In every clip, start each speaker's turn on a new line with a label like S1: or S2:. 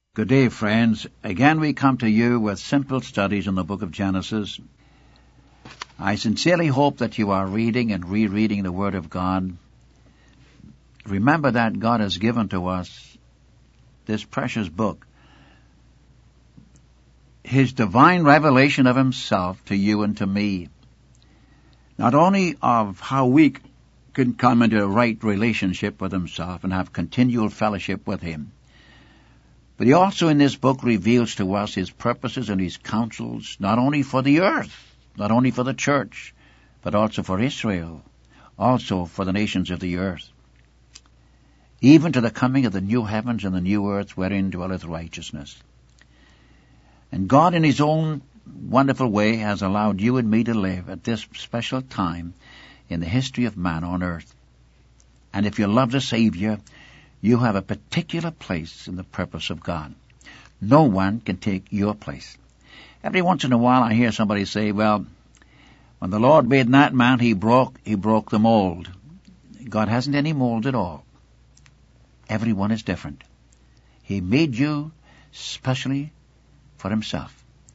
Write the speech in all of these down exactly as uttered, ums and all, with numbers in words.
S1: Good day, friends. Again we come to you with simple studies in the book of Genesis. I sincerely hope that you are reading and rereading the Word of God. Remember that God has given to us this precious book, His divine revelation of Himself to you and to me. Not only of how we can come into a right relationship with Himself and have continual fellowship with Him, but He also in this book reveals to us His purposes and His counsels, not only for the earth, not only for the church, but also for Israel, also for the nations of the earth, even to the coming of the new heavens and the new earth wherein dwelleth righteousness. And God in His own wonderful way has allowed you and me to live at this special time in the history of man on earth. And if you love the Savior, you have a particular place in the purpose of God. No one can take your place. Every once in a while I hear somebody say, well, when the Lord made that man, he broke, he broke the mold. God hasn't any mold at all. Everyone is different. He made you specially for Himself.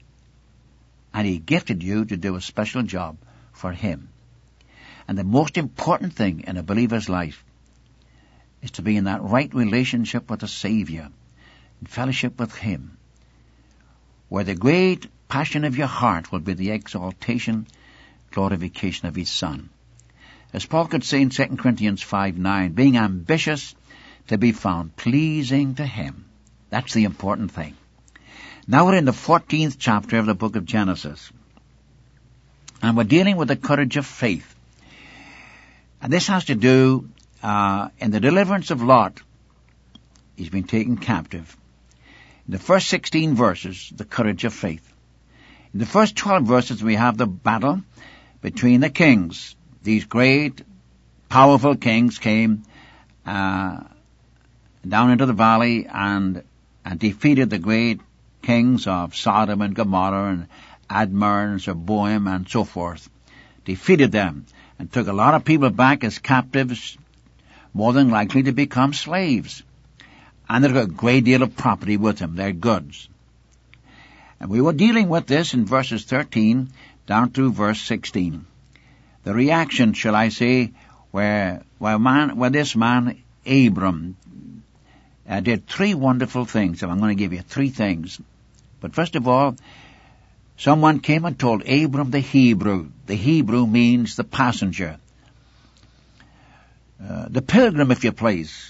S1: And He gifted you to do a special job for Him. And the most important thing in a believer's life is to be in that right relationship with the Savior, in fellowship with Him, where the great passion of your heart will be the exaltation, glorification of His Son. As Paul could say in Second Corinthians five nine, being ambitious to be found pleasing to Him. That's the important thing. Now we're in the fourteenth chapter of the book of Genesis, and we're dealing with the courage of faith. And this has to do Uh, in the deliverance of Lot. He's been taken captive. In the first sixteen verses, the courage of faith. In the first twelve verses, we have the battle between the kings. These great, powerful kings came uh, down into the valley and, and defeated the great kings of Sodom and Gomorrah and Admah and Zeboim and so forth. Defeated them and took a lot of people back as captives, more than likely to become slaves. And they took a great deal of property with them, their goods. And we were dealing with this in verses thirteen down through verse sixteen. The reaction, shall I say, where, where, man, where this man, Abram, uh, did three wonderful things. So I'm going to give you three things. But first of all, someone came and told Abram the Hebrew. The Hebrew means the passenger. Uh, the pilgrim, if you please.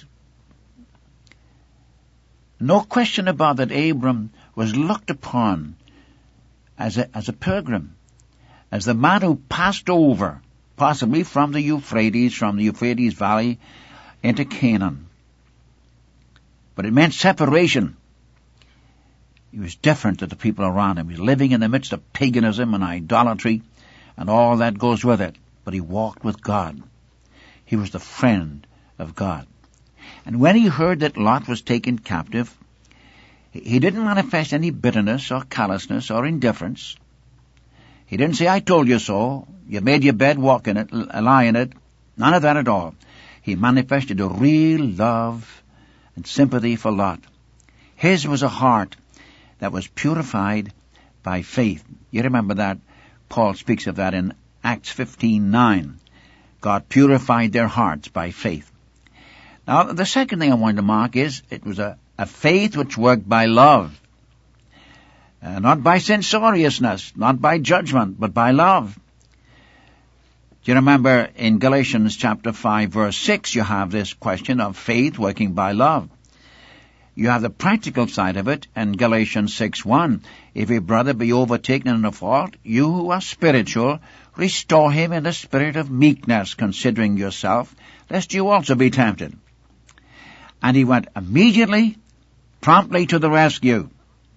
S1: No question about that Abram was looked upon as a, as a pilgrim, as the man who passed over, possibly from the Euphrates, from the Euphrates Valley into Canaan. But it meant separation. He was different to the people around him. He was living in the midst of paganism and idolatry and all that goes with it. But he walked with God. He was the friend of God. And when he heard that Lot was taken captive, he didn't manifest any bitterness or callousness or indifference. He didn't say, I told you so. You made your bed, walk in it, lie in it. None of that at all. He manifested a real love and sympathy for Lot. His was a heart that was purified by faith. You remember that? Paul speaks of that in Acts fifteen nine. God purified their hearts by faith. Now, the second thing I wanted to mark is it was a, a faith which worked by love. Uh, not by censoriousness, not by judgment, but by love. Do you remember in Galatians chapter five verse six you have this question of faith working by love. You have the practical side of it in Galatians six one. If your brother be overtaken in a fault, you who are spiritual, restore him in a spirit of meekness, considering yourself, lest you also be tempted. And he went immediately, promptly to the rescue.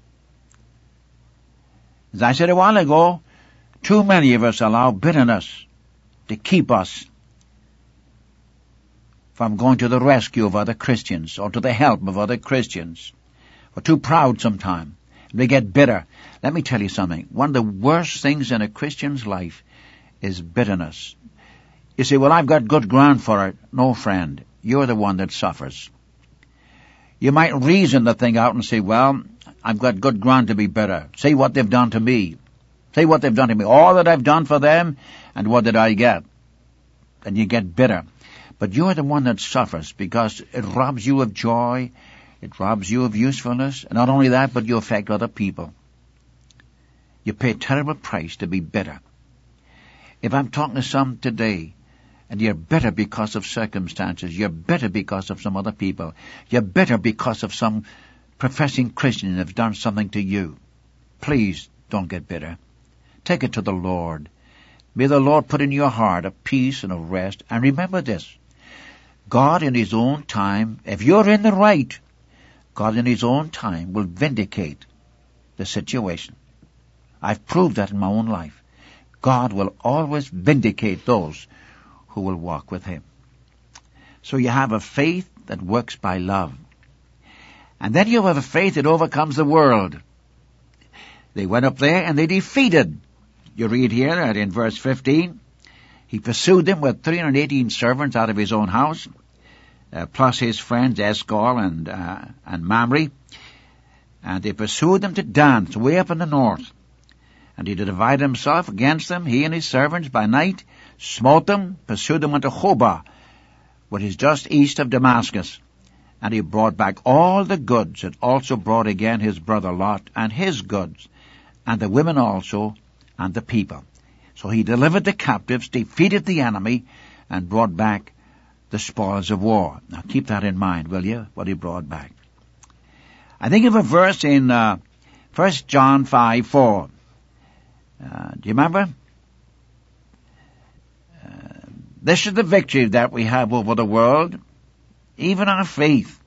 S1: As I said a while ago, too many of us allow bitterness to keep us from going to the rescue of other Christians or to the help of other Christians. We're too proud sometimes. We get bitter. Let me tell you something. One of the worst things in a Christian's life is bitterness. You say, well, I've got good ground for it. No, friend. You're the one that suffers. You might reason the thing out and say, well, I've got good ground to be bitter. Say what they've done to me. Say what they've done to me. All that I've done for them, and what did I get? And you get bitter. But you're the one that suffers because it robs you of joy. It robs you of usefulness. And not only that, but you affect other people. You pay a terrible price to be bitter. If I'm talking to some today, and you're bitter because of circumstances, you're bitter because of some other people, you're bitter because of some professing Christian that have done something to you, please don't get bitter. Take it to the Lord. May the Lord put in your heart a peace and a rest. And remember this, God in His own time, if you're in the right, God in His own time will vindicate the situation. I've proved that in my own life. God will always vindicate those who will walk with Him. So you have a faith that works by love. And then you have a faith that overcomes the world. They went up there and they defeated. You read here that in verse fifteen, He pursued them with three hundred eighteen servants out of His own house, uh, plus His friends Eshcol and, uh, and Mamre. And they pursued them to Dan, way up in the north. And He did divide Himself against them, He and His servants, by night, smote them, pursued them unto Hobah, which is just east of Damascus. And He brought back all the goods, and also brought again his brother Lot, and his goods, and the women also, and the people. So He delivered the captives, defeated the enemy, and brought back the spoils of war. Now keep that in mind, will you, what He brought back. I think of a verse in uh, First John five four. Uh, do you remember? Uh, this is the victory that we have over the world, even our faith.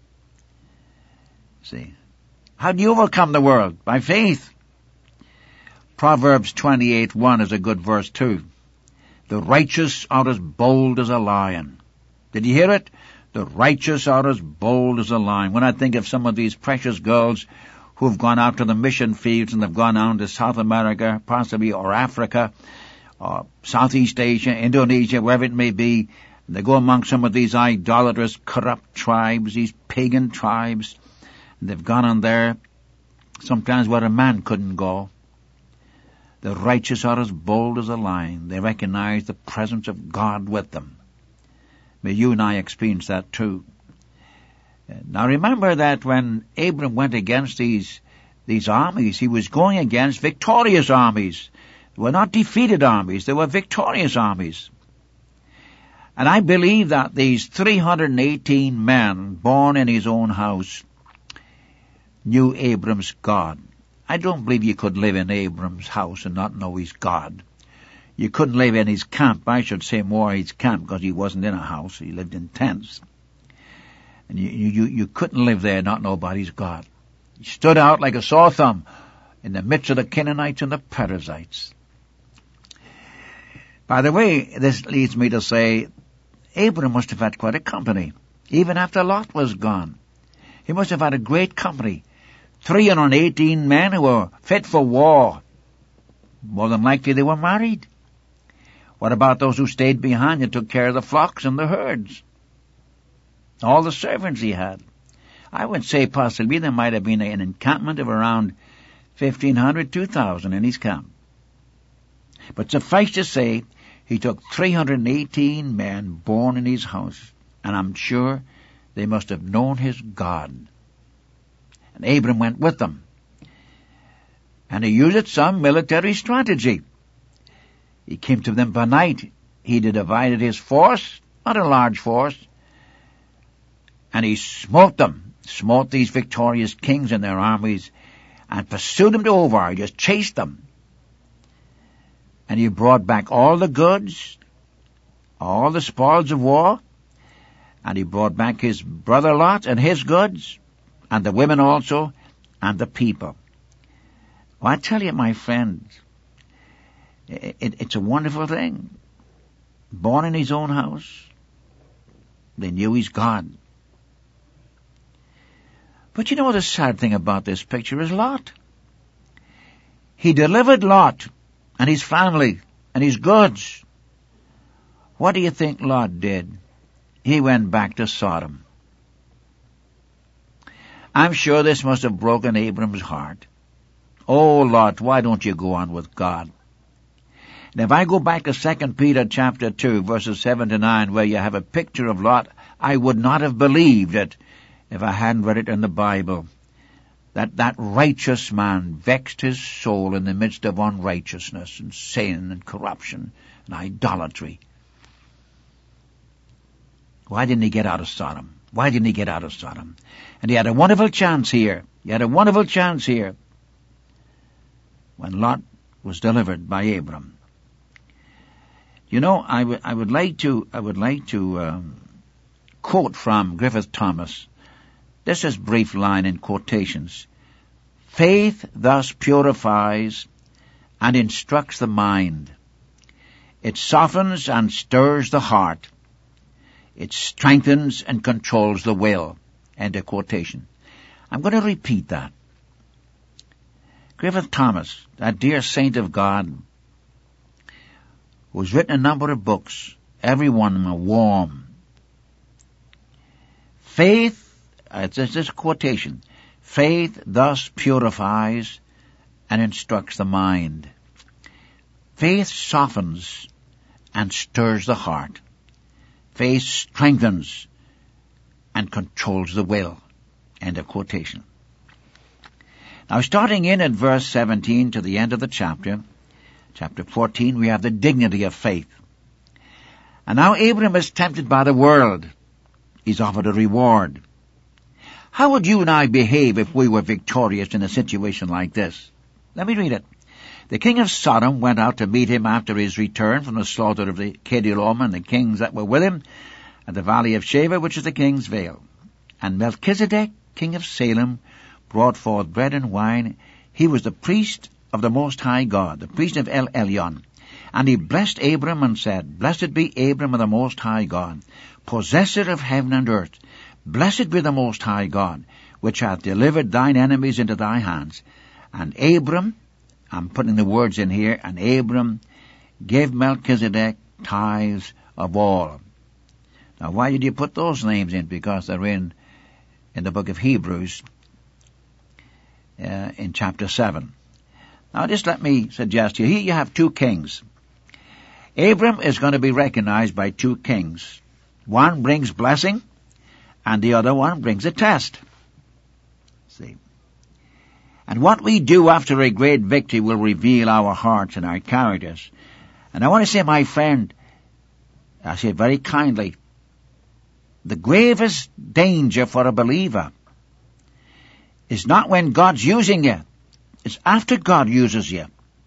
S1: See, how do you overcome the world? By faith. Proverbs twenty-eight one is a good verse too. The righteous are as bold as a lion. Did you hear it? The righteous are as bold as a lion. When I think of some of these precious girls who've gone out to the mission fields and have gone out to South America, possibly, or Africa, or Southeast Asia, Indonesia, wherever it may be, and they go among some of these idolatrous, corrupt tribes, these pagan tribes, and they've gone on there, sometimes where a man couldn't go. The righteous are as bold as a lion. They recognize the presence of God with them. May you and I experience that too. Now remember that when Abram went against these, these armies, he was going against victorious armies. They were not defeated armies, they were victorious armies. And I believe that these three hundred eighteen men born in his own house knew Abram's God. I don't believe you could live in Abram's house and not know his God. You couldn't live in his camp. I should say more his camp, because he wasn't in a house. He lived in tents. And you, you, you couldn't live there and not know about his God. He stood out like a sore thumb in the midst of the Canaanites and the Perizzites. By the way, this leads me to say, Abram must have had quite a company, even after Lot was gone. He must have had a great company. three hundred eighteen men who were fit for war. More than likely they were married. What about those who stayed behind and took care of the flocks and the herds? All the servants he had. I would say possibly there might have been an encampment of around fifteen hundred, two thousand in his camp. But suffice to say, he took three hundred eighteen men born in his house, and I'm sure they must have known his God. And Abram went with them. And he used some military strategy. He came to them by night. He divided his force, not a large force, and he smote them, smote these victorious kings and their armies, and pursued them to Ovar. He just chased them. And he brought back all the goods, all the spoils of war, and he brought back his brother Lot and his goods, and the women also, and the people. Well, I tell you, my friends, it, it, it's a wonderful thing. Born in his own house, they knew he's God. But you know what the sad thing about this picture is? Lot. He delivered Lot and his family and his goods. What do you think Lot did? He went back to Sodom. I'm sure this must have broken Abram's heart. Oh, Lot, why don't you go on with God? And if I go back to Second Peter chapter two, verses seven to nine, where you have a picture of Lot, I would not have believed it if I hadn't read it in the Bible. That that righteous man vexed his soul in the midst of unrighteousness and sin and corruption and idolatry. Why didn't he get out of Sodom? Why didn't he get out of Sodom? And he had a wonderful chance here. He had a wonderful chance here when Lot was delivered by Abram. You know, I would I would like to I would like to um, quote from Griffith Thomas. This is a brief line in quotations. Faith thus purifies and instructs the mind. It softens and stirs the heart. It strengthens and controls the will. End of quotation. I'm going to repeat that. Griffith Thomas, that dear saint of God, who's written a number of books, every one of them warm. Faith, it's this quotation, faith thus purifies and instructs the mind. Faith softens and stirs the heart. Faith strengthens and controls the will. End of quotation. Now, starting in at verse seventeen to the end of the chapter, chapter fourteen, we have the dignity of faith. And now Abram is tempted by the world. He's offered a reward. How would you and I behave if we were victorious in a situation like this? Let me read it. The king of Sodom went out to meet him after his return from the slaughter of the Kedorlaomer and the kings that were with him at the valley of Shaveh, which is the king's vale. And Melchizedek, king of Salem, brought forth bread and wine. He was the priest of the Most High God, the priest of El Elyon. And he blessed Abram and said, Blessed be Abram of the Most High God, possessor of heaven and earth. Blessed be the Most High God, which hath delivered thine enemies into thy hands. And Abram, I'm putting the words in here, and Abram gave Melchizedek tithes of all. Now, why did you put those names in? Because they're in, in the book of Hebrews, uh, in chapter seven. Now, just let me suggest to you, here you have two kings. Abram is going to be recognized by two kings. One brings blessing, and the other one brings a test. See? And what we do after a great victory will reveal our hearts and our characters. And I want to say, my friend, I say it very kindly, the gravest danger for a believer is not when God's using you. It's after God uses you.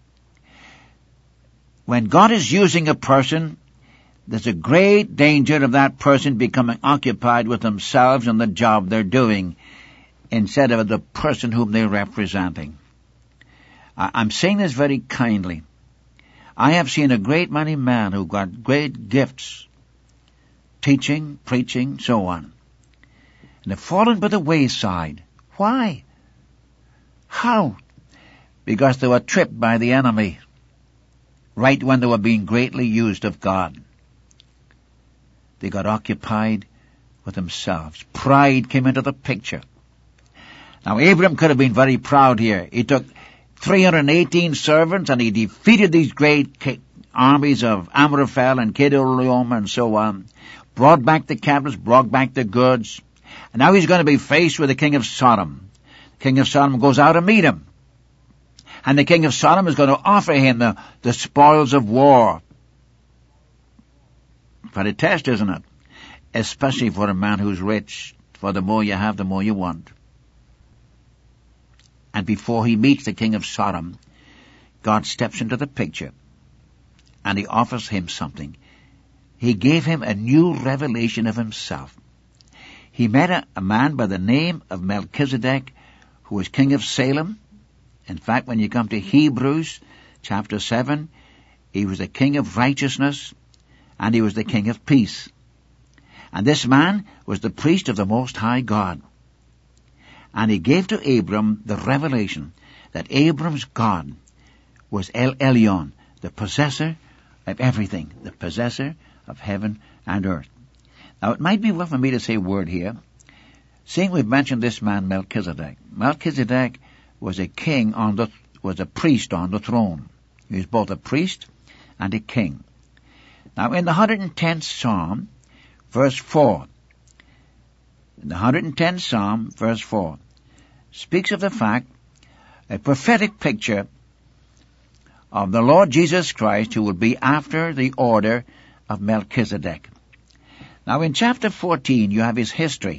S1: When God is using a person, there's a great danger of that person becoming occupied with themselves and the job they're doing instead of the person whom they're representing. I'm saying this very kindly. I have seen a great many men who got great gifts, teaching, preaching, so on, and have fallen by the wayside. Why? How? Because they were tripped by the enemy right when they were being greatly used of God. They got occupied with themselves. Pride came into the picture. Now, Abram could have been very proud here. He took three hundred eighteen servants and he defeated these great armies of Amraphel and Kedorlaomer and so on, brought back the captives, brought back the goods, and now he's going to be faced with the king of Sodom. The king of Sodom goes out to meet him. And the king of Sodom is going to offer him the, the spoils of war. But a test, isn't it? Especially for a man who's rich. For the more you have, the more you want. And before he meets the king of Sodom, God steps into the picture and he offers him something. He gave him a new revelation of himself. He met a, a man by the name of Melchizedek, who was king of Salem. In fact, when you come to Hebrews chapter seven, he was the king of righteousness and he was the king of peace. And this man was the priest of the Most High God. And he gave to Abram the revelation that Abram's God was El Elyon, the possessor of everything, the possessor of heaven and earth. Now, it might be well for me to say a word here. Seeing we've mentioned this man Melchizedek. Melchizedek was a king on the, was a priest on the throne. He was both a priest and a king. Now in the one hundred tenth Psalm, verse four, in the one hundred tenth Psalm, verse four, speaks of the fact, a prophetic picture of the Lord Jesus Christ who will be after the order of Melchizedek. Now in chapter fourteen you have his history.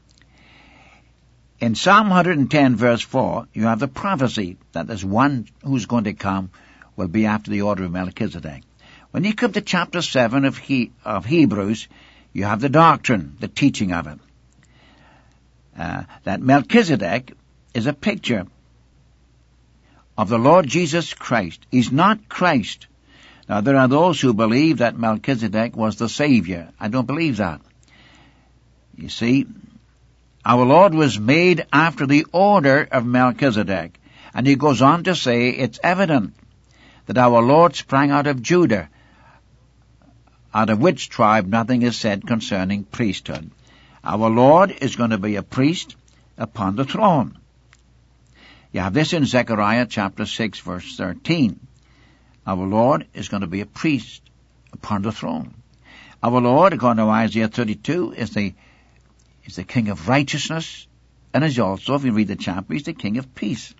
S1: In Psalm one hundred ten verse four you have the prophecy that there's one who's going to come will be after the order of Melchizedek. When you come to chapter seven of, he, of Hebrews, you have the doctrine, the teaching of it. Uh, that Melchizedek is a picture of the Lord Jesus Christ. He's not Christ. Now there are those who believe that Melchizedek was the Savior. I don't believe that. You see, our Lord was made after the order of Melchizedek. And he goes on to say, it's evident that our Lord sprang out of Judah, out of which tribe nothing is said concerning priesthood. Our Lord is going to be a priest upon the throne. You have this in Zechariah chapter six verse thirteen. Our Lord is going to be a priest upon the throne. Our Lord, according to Isaiah thirty-two, is the, is the King of righteousness, and is also, if you read the chapter, he's the King of peace.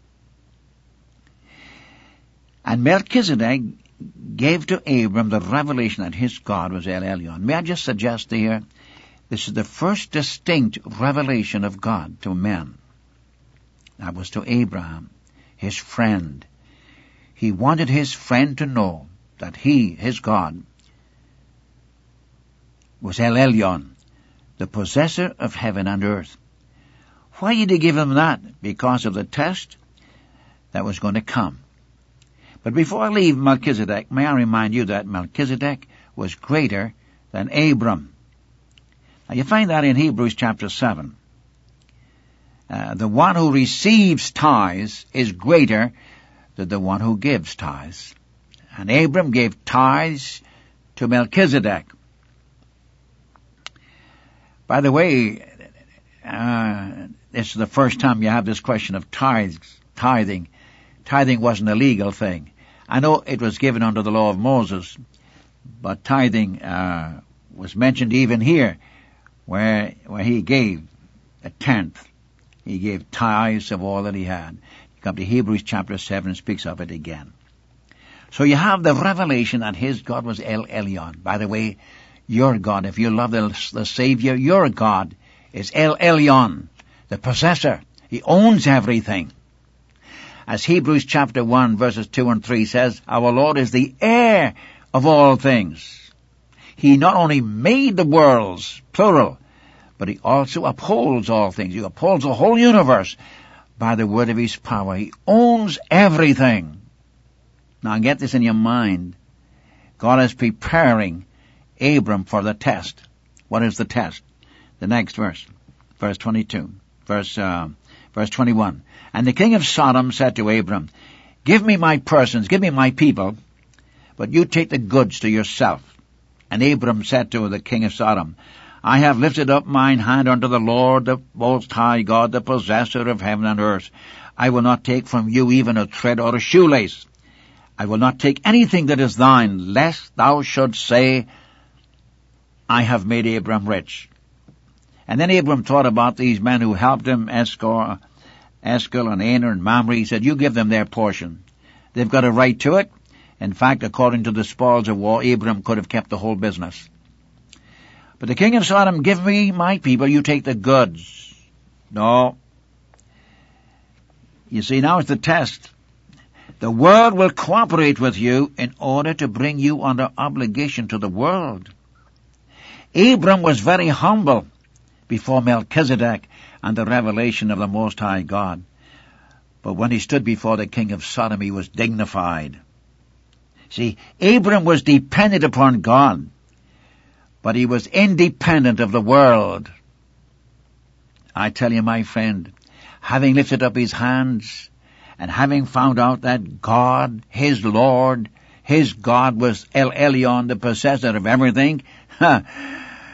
S1: And Melchizedek gave to Abram the revelation that his God was El Elyon. May I just suggest here, this is the first distinct revelation of God to men. That was to Abraham, his friend. He wanted his friend to know that he, his God, was El Elyon, the possessor of heaven and earth. Why did he give him that? Because of the test that was going to come. But before I leave Melchizedek, may I remind you that Melchizedek was greater than Abram. Now you find that in Hebrews chapter seven. Uh, the one who receives tithes is greater than the one who gives tithes. And Abram gave tithes to Melchizedek. By the way, uh, this is the first time you have this question of tithes, tithing. Tithing wasn't a legal thing. I know it was given under the law of Moses, but tithing uh, was mentioned even here, where where he gave a tenth. He gave tithes of all that he had. You come to Hebrews chapter seven and speaks of it again. So you have the revelation that his God was El Elyon. By the way, your God, if you love the, the Savior, your God is El Elyon, the possessor. He owns everything. As Hebrews chapter one verses two and three says, our Lord is the heir of all things. He not only made the worlds, plural, but he also upholds all things. He upholds the whole universe by the word of his power. He owns everything. Now get this in your mind. God is preparing Abram for the test. What is the test? The next verse, verse twenty-two, verse, uh, verse twenty-one. And the king of Sodom said to Abram, give me my persons, give me my people, but you take the goods to yourself. And Abram said to the king of Sodom, I have lifted up mine hand unto the Lord, the Most High God, the possessor of heaven and earth. I will not take from you even a thread or a shoelace. I will not take anything that is thine, lest thou shouldst say, I have made Abram rich. And then Abram thought about these men who helped him, Eshcol, Eshcol and Aner and Mamre. He said, you give them their portion. They've got a right to it. In fact, according to the spoils of war, Abram could have kept the whole business. But the king of Sodom, give me my people, you take the goods. No. You see, now it's the test. The world will cooperate with you in order to bring you under obligation to the world. Abram was very humble before Melchizedek and the revelation of the Most High God. But when he stood before the king of Sodom, he was dignified. See, Abram was dependent upon God, but he was independent of the world. I tell you, my friend, having lifted up his hands and having found out that God, his Lord, his God was El Elyon, the possessor of everything,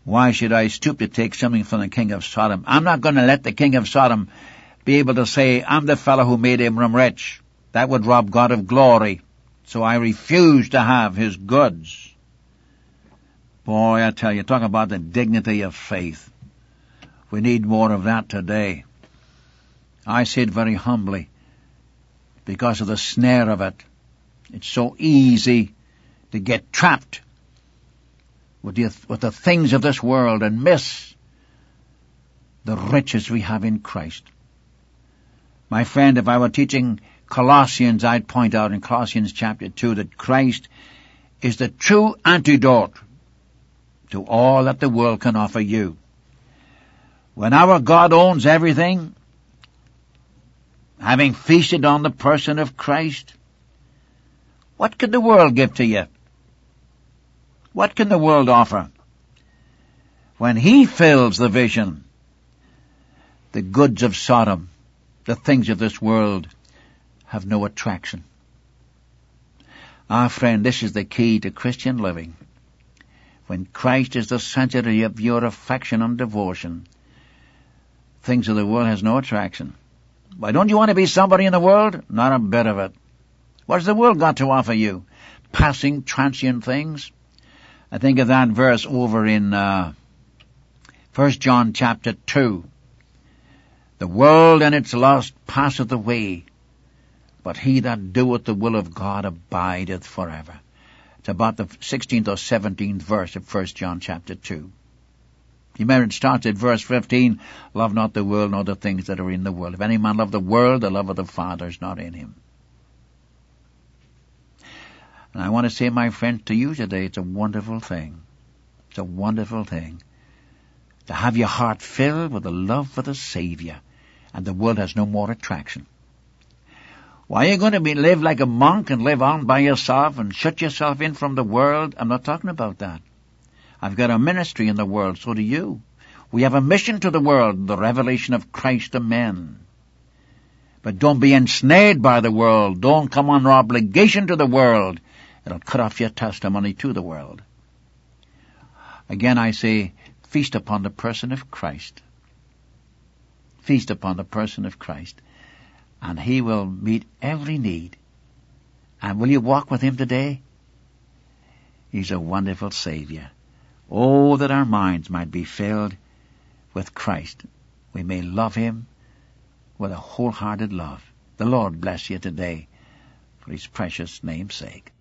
S1: Why should I stoop to take something from the king of Sodom? I'm not going to let the king of Sodom be able to say, I'm the fellow who made Abram rich. That would rob God of glory. So I refuse to have his goods. Boy, I tell you, talk about the dignity of faith. We need more of that today. I say it very humbly because of the snare of it. It's so easy to get trapped with the, with the things of this world and miss the riches we have in Christ. My friend, if I were teaching Colossians, I'd point out in Colossians chapter two that Christ is the true antidote to all that the world can offer you. When our God owns everything, having feasted on the person of Christ, what can the world give to you? What can the world offer? When he fills the vision, the goods of Sodom, the things of this world, have no attraction. Ah, friend, this is the key to Christian living. When Christ is the center of your affection and devotion, things of the world has no attraction. Why, don't you want to be somebody in the world? Not a bit of it. What's the world got to offer you? Passing, transient things? I think of that verse over in uh, First John chapter two. The world and its lust passeth away, but he that doeth the will of God abideth forever. It's about the sixteenth or seventeenth verse of First John chapter two. You remember it starts at verse fifteen, love not the world nor the things that are in the world. If any man love the world, the love of the Father is not in him. And I want to say, my friends, to you today, it's a wonderful thing. It's a wonderful thing to have your heart filled with the love for the Savior, and the world has no more attraction. Why are you going to be live like a monk and live on by yourself and shut yourself in from the world? I'm not talking about that. I've got a ministry in the world, so do you. We have a mission to the world, the revelation of Christ to men. But don't be ensnared by the world. Don't come under obligation to the world. It'll cut off your testimony to the world. Again, I say, feast upon the person of Christ. Feast upon the person of Christ, and he will meet every need. And will you walk with him today? He's a wonderful Savior. Oh, that our minds might be filled with Christ. We may love him with a wholehearted love. The Lord bless you today for his precious name's sake.